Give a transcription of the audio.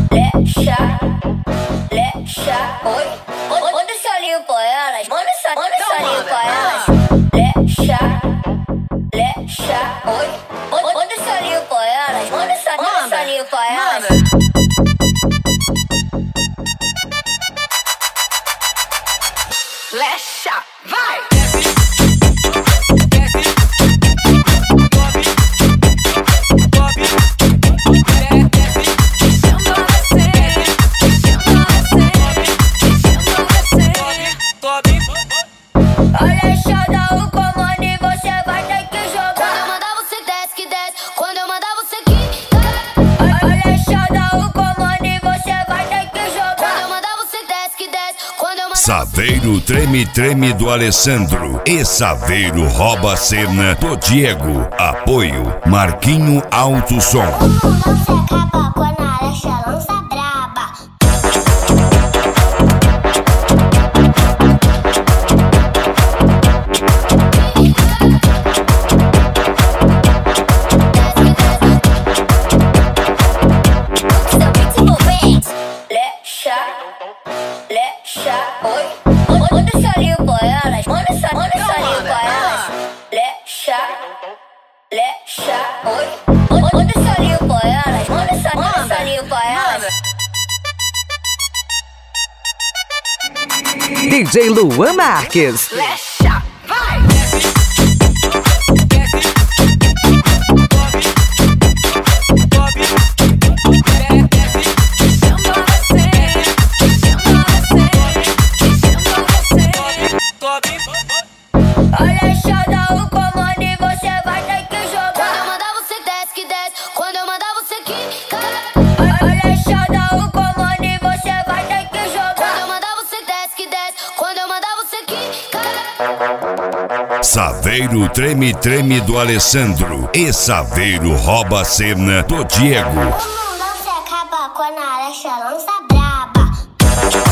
Oi, manda esse olhinho pra elas, manda esse olhinho pra elas. Oi, manda esse olhinho pra elas, manda esse olhinho pra elas. Flecha, vai! Olha, deixa eu dar o comando e você vai ter que jogar. Quando eu mandar você desce que desce, quando eu mandar você quica. Olha, deixa eu dar o comando e você vai ter que jogar. Quando eu mandar você desce que desce, quando eu mandar Saveiro Treme Treme do Alessandro e Saveiro Rouba Cena do Diego. Apoio Marquinho Alto Som. Você acaba quando a Alexa lança braba. Oi, manda esse olhinho pra elas, manda esse olhinho pra elas. Oi, manda esse olhinho pra elas, manda esse olhinho pra elas. DJ Luan Marques. Flecha, vai! Olha, deixa eu dar o comando e você vai ter que jogar. Quando eu mandar você desce que desce, quando eu mandar você quica. Olha, deixa eu dar o comando e você vai ter que jogar. Quando eu mandar você desce que desce, quando eu mandar você quica. Saveiro Treme Treme do Alessandro e Saveiro Rouba Cena do Diego. Você acaba quando a Alexa lança braba.